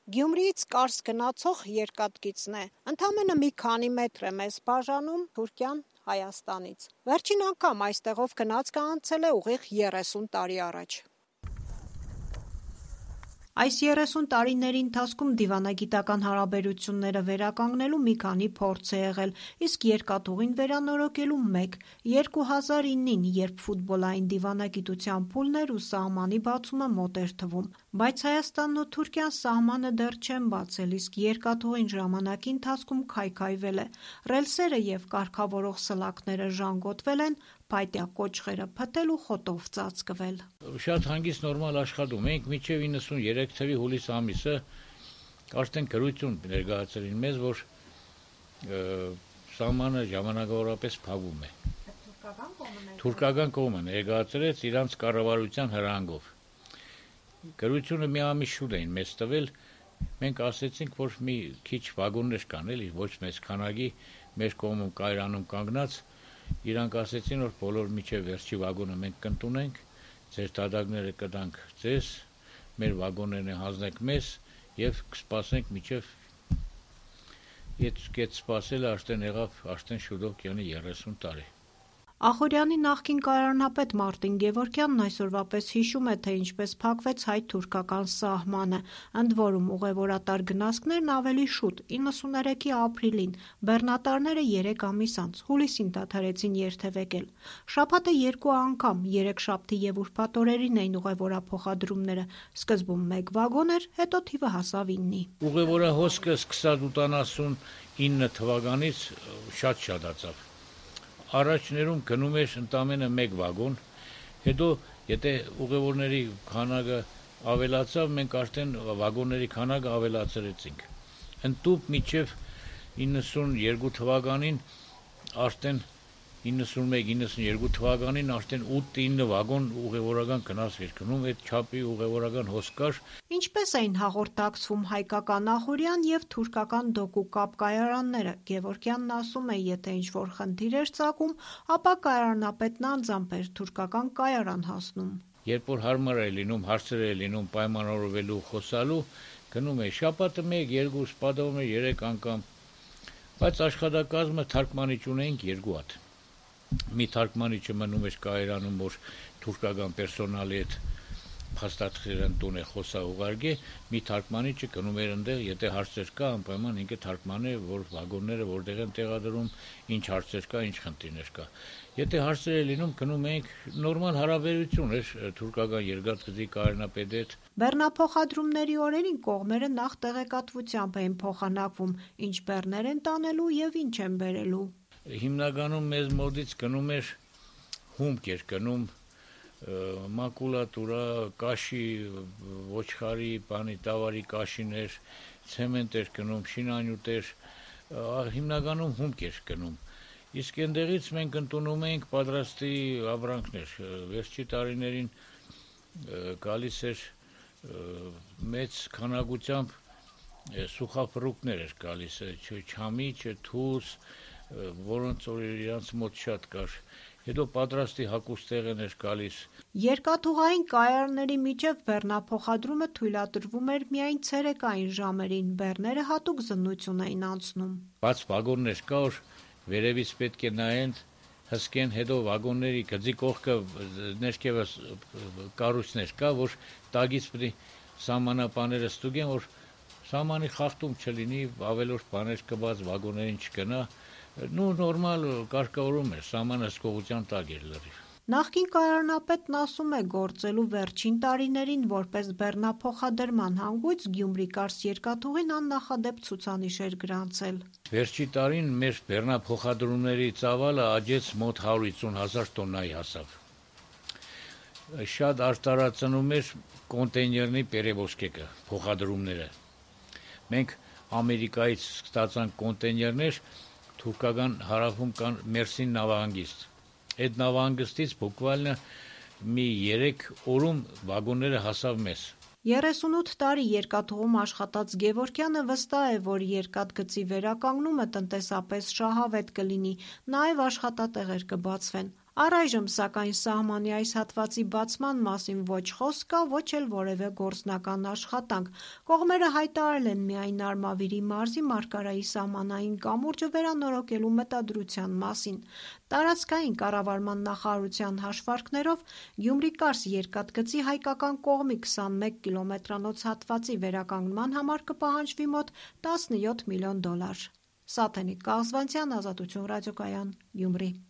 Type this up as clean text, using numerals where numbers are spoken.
Գյումրիից Կարս գնացող երկաթգիծն է։ Ընդամենը մի քանի մետր է մեզ բաժանում Թուրքիան Հայաստանից։ Վերջին անգամ այստեղով գնացքը անցել է ուղիղ 30 տարի առաջ։ Այս 30 տարիների ընթացքում դիվանագիտական հարաբերությունները վերականգնելու մի քանի փորձ է եղել, իսկ երկաթուղին վերանորոգելու մեկ։ 2009-ին, երբ ֆուտբոլային դիվանագիտության փուլն էր ու սահմանի բացումը մոտ էր թվում։ Բայց Հայաստանն ու Թուրքիան սահմանը դեռ չեն բացել, իսկ երկաթուղին ժամանակի ընթացքում քայքայվել է։ Ռելսերը եւ կարգավորող սլաքները ժանգոտվել են, փայտյա կոճղերը փտել ու խոտով ծածկվել։ Շատ հանգիստ նորմալ աշխատում ենք, մինչև 93 թվականի հուլիս ամիսը արդեն գրություն ներկայացրին մեզ, որ սահմանը ժամանակավորապես փակվում է։ Թուրքական կողմը ներկայացրեց իրանց կառավարության հրահանգով։ Գրությունը մի ամիս շուտ էին մեզ տվել, մենք ասեցինք, որ մի քիչ վագոններ կան, էլի ոչ մեծ քանակի մեր կողմում Կայարանում կանգնած, իրանք ասեցին, որ բոլոր միջև վերջի վագոնը մենք կընդունենք, ձեր դատակները կտանք ձեզ, մեր վագոններն հանձնեք մեզ եւ կսպասենք միջև Այդ սպասելը արդեն եղավ, արդեն շուտով կյանի 30 տարի։ Ախորյանի նախկին կայարանապետ Մարտին Գևորգյանն այսօրվա պես հիշում է, թե ինչպես փակվեց հայ-թուրքական սահմանը, ընդ որում ուղևորատար գնացքներն ավելի շուտ, 93-ի ապրիլին, բեռնատարները 3 ամիս անց, հուլիսին դադարեցին երթևեկել։ Շաբաթը 2 անգամ, երեքշաբթի եւ ուրբաթ օրերին էին ուղևորափոխադրումները, սկզբում 1 վագոն էր, հետո թիվը հասավ 9-ի։ Ուղևորահոսքը սկսած 89 թվականից շատ շատացավ։ Առաջներում գնում էր ընդամենը 1 վագոն, հետո եթե ուղևորների քանակը ավելացավ, մենք արդեն վագոնների քանակը ավելացրեցինք։ Ընդտուպ մինչև 92 թվականին արդեն 91-92 թվականին արդեն 8-9 վագոն ուղևորական գնաց էր գնում, այդ չափի ուղևորական հոսք կար։ Ինչպես էին հաղորդակցվում հայկական ախորյան եւ թուրքական դոկու կապ կայարանները։ Գևորգյանն ասում է, եթե ինչ-որ խնդիր էր ծագում, ապա կայարանապետն անձամբ էր թուրքական կայարան հասնում։ Երբ որ հարմար է լինում, հարցեր է լինում պայմանավորվելու, խոսալու, գնում է շաբաթը 1, 2, սպատավում է 3 անգամ, բայց աշխատակազմը թարգմանիչ ունեինք 2 հատ։ Մի թարգմանիչը մնում էր կայարանում, որ թուրքական պերսոնալի հետ փաստաթղթերն տուն է խոսա ուղարկե, մի թարգմանիչը գնում էր այնտեղ, եթե հարցեր կա, անպայման ինքը թարգմանը, որ վագոնները որտեղ են տեղադրում, ինչ հարցեր կա, ինչ խնդիրներ կա։ Եթե հարցեր է լինում, գնում ենք, նորմալ հարաբերություն էր թուրքական երկաթգծի կայարանապետի հետ։ Բեռնափոխադրումների օրերին կողմերը նախ տեղեկատվությամբ էին փոխանակվում, ինչ բեռներ են տանելու եւ ինչ են բերելու։ Հիմնականում մեզ մոտից գնում էր հումք էր գնում, մակուլատուրա, կաշի, ոչխարի, տավարի կաշիներ, ցեմենտ էր գնում, շինանյութ էր, հիմնականում հումք էր գնում։ Իսկ այնտեղից մենք ընդունում էինք պատրաստի ապրանքներ։ Վերջի տարիներին գալիս էր մեծ քանակությամբ սուխափռուկներ էր գալիս, չամիչ, թուս, որոնց որ իրանց մոտ շատ կար։ Հետո պատրաստի հագուստեղեն էր գալիս։ Երկաթուղային կայարանների միջև բեռնափոխադրումը թույլատրվում էր միայն ցերեկային ժամերին, բեռները հատուկ զննություն էին անցնում։ Բաց վագոններ կա, որ վերևից պետք է նայեն, հսկեն, հետո վագոնների գծի կողքը ներքևս կառույցներ կա, որ տագից պետք է սահմանապաները ստուգեն, որ սահմանի խախտում չլինի, ավելորդ բաներ կբաց վագոներին չգնա։ Նորմալ կարգավորում էր, սահմանը հսկողության տակ էր լրիվ։ Նախկին կայարանապետն ասում է, գործելու վերջին տարիներին որպես բեռնափոխադրման հանգույց Գյումրի-Կարս երկաթուղին աննախադեպ ցուցանիշ էր գրանցել։ Վերջի տարին մեր բեռնափոխադրումների ծավալը աճեց մոտ 150,000 տոննայի հասավ։ Շատ արտարացնում էր կոնտեյներների պերևոզկեկը, փոխադրումները։ Մենք Ամերիկայից ստացանք կոնտեյներներ, թուրքական հարավում կան Մերսին նավահանգիստ։ Այդ նավահանգստից բուկվալնը մի 3 օրում վագոնները հասավ մեզ։ 38 տարի երկաթուղում աշխատած Գևորգյանը վստահ է, որ երկաթգծի վերականգնումը տնտեսապես շահավետ կլինի, նաև աշխատատեղեր կբացվեն։ Առայժմ, սակայն, սահմանի այս հատվածի բացման մասին ոչ խոսք կա, ոչ էլ որևէ գործնական աշխատանք։ Կողմերը հայտարարել են միայն Արմավիրի մարզի Մարգարայի սահմանային կամուրջը վերանորոգելու մտադրության մասին։ Տարածքային կառավարման նախարարության հաշվարկներով Գյումրի-Կարս երկաթգծի հայկական կողմի 21 կիլոմետրանոց հատվածի վերականգնման համար կպահանջվի մոտ $17 միլիոն։ Սաթենիկ Կաղզվանցյան, Ազատություն ռադիոկայան, Գյումրի։